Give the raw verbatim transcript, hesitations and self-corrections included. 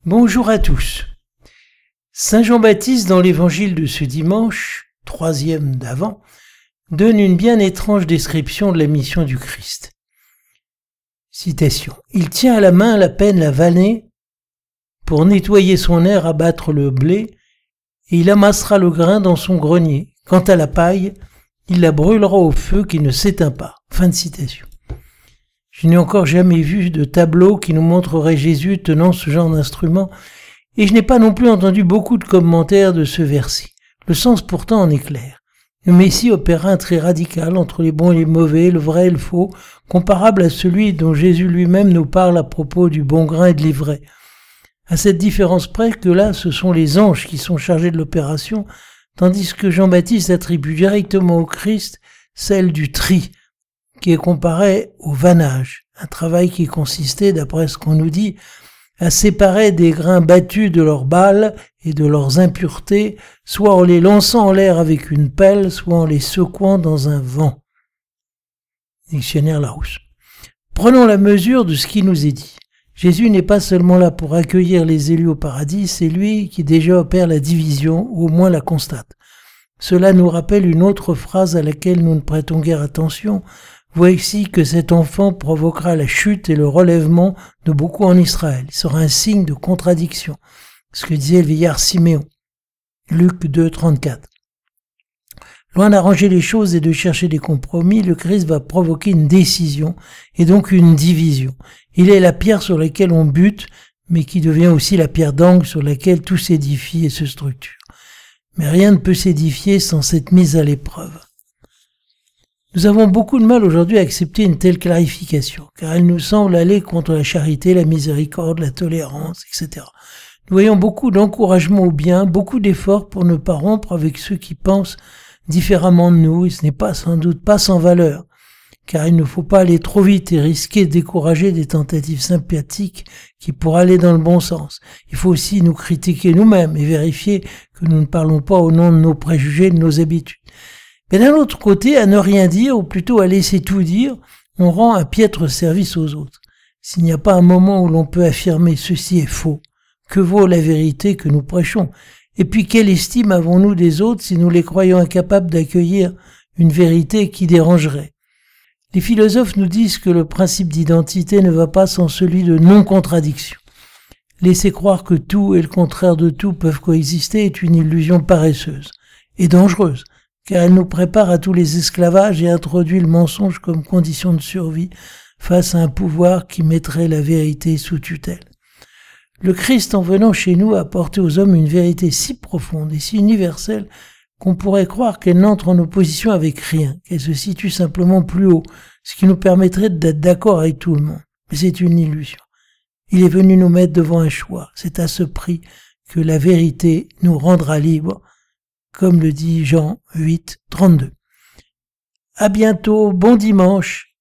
Bonjour à tous. Saint Jean-Baptiste, dans l'évangile de ce dimanche, troisième d'Avent, donne une bien étrange description de la mission du Christ. Citation. Il tient à la main la pelle, la vanée, pour nettoyer son aire, abattre le blé, et il amassera le grain dans son grenier. Quant à la paille, il la brûlera au feu qui ne s'éteint pas. Fin de citation. Je n'ai encore jamais vu de tableau qui nous montrerait Jésus tenant ce genre d'instrument, et je n'ai pas non plus entendu beaucoup de commentaires de ce verset. Le sens pourtant en est clair. Le Messie opéra un trait radical entre les bons et les mauvais, le vrai et le faux, comparable à celui dont Jésus lui-même nous parle à propos du bon grain et de l'ivraie. À cette différence près que là, ce sont les anges qui sont chargés de l'opération, tandis que Jean-Baptiste attribue directement au Christ celle du tri, qui est comparé au vannage, un travail qui consistait, d'après ce qu'on nous dit, à séparer des grains battus de leurs balles et de leurs impuretés, soit en les lançant en l'air avec une pelle, soit en les secouant dans un vent. Dictionnaire Larousse. Prenons la mesure de ce qui nous est dit. Jésus n'est pas seulement là pour accueillir les élus au paradis, c'est lui qui déjà opère la division, ou au moins la constate. Cela nous rappelle une autre phrase à laquelle nous ne prêtons guère attention. Voici que cet enfant provoquera la chute et le relèvement de beaucoup en Israël. Il sera un signe de contradiction. Ce que disait le vieillard Siméon. Luc deux, trente-quatre. Loin d'arranger les choses et de chercher des compromis, le Christ va provoquer une décision et donc une division. Il est la pierre sur laquelle on bute, mais qui devient aussi la pierre d'angle sur laquelle tout s'édifie et se structure. Mais rien ne peut s'édifier sans cette mise à l'épreuve. Nous avons beaucoup de mal aujourd'hui à accepter une telle clarification, car elle nous semble aller contre la charité, la miséricorde, la tolérance, et cetera. Nous voyons beaucoup d'encouragement au bien, beaucoup d'efforts pour ne pas rompre avec ceux qui pensent différemment de nous, et ce n'est pas sans doute pas sans valeur, car il ne faut pas aller trop vite et risquer de décourager des tentatives sympathiques qui pourraient aller dans le bon sens. Il faut aussi nous critiquer nous-mêmes et vérifier que nous ne parlons pas au nom de nos préjugés, de nos habitudes. Mais d'un autre côté, à ne rien dire, ou plutôt à laisser tout dire, on rend un piètre service aux autres. S'il n'y a pas un moment où l'on peut affirmer « ceci est faux », que vaut la vérité que nous prêchons? Et puis quelle estime avons-nous des autres si nous les croyons incapables d'accueillir une vérité qui dérangerait? Les philosophes nous disent que le principe d'identité ne va pas sans celui de non-contradiction. Laisser croire que tout et le contraire de tout peuvent coexister est une illusion paresseuse et dangereuse, car elle nous prépare à tous les esclavages et introduit le mensonge comme condition de survie face à un pouvoir qui mettrait la vérité sous tutelle. Le Christ, en venant chez nous, a apporté aux hommes une vérité si profonde et si universelle qu'on pourrait croire qu'elle n'entre en opposition avec rien, qu'elle se situe simplement plus haut, ce qui nous permettrait d'être d'accord avec tout le monde. Mais c'est une illusion. Il est venu nous mettre devant un choix. C'est à ce prix que la vérité nous rendra libres, comme le dit Jean huit, trente-deux. À bientôt, bon dimanche.